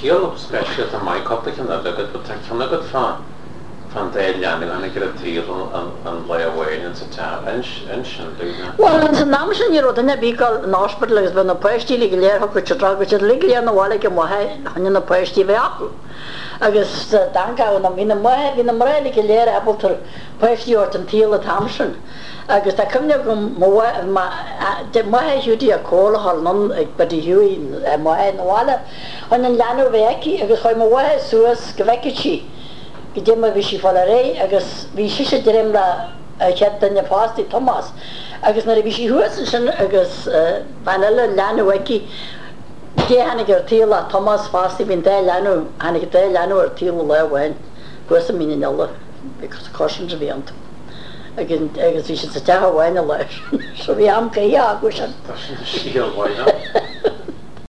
tíal special a mai coppa cynna legad, but ta cynna gyd fan dael leannig anna gyda tíal an lai away yn sa ta, yn sy'n dwi'n. Wel, yn sy'n am sy'n i roed yna bigol yn ospedal agos fe na pwesti lig leir hwg wyt drog wyt lig leir na wale ge mwhau hynny na pwesti fe acw. Agos danka yna fi na mwhau lig leir ebol tyr pwesti o'r yn tíal y tamsyn. Agos da cymnio gwm mwhau hiwdi a col hol non byddi hiwi mwhau na wale. Hyn yn lanw fe eci agos choi mwhau sŵas gyfegi chi. Gyda mae fi si ffolarei agos fi si direm la chettan y pasti Thomas. Agos na fi si hwys yn sy'n agos fanala lanw eci. De hannig yr tíl a Thomas pasti fi'n de lanw. Hannig de lanw yr tíl o le wen. Hwys yn mynd yn illa. Because caution to fi ond. Agos fi sy'n sy'n teha wen y le. So fi am gaia agos yn. Da sy'n siel wen o.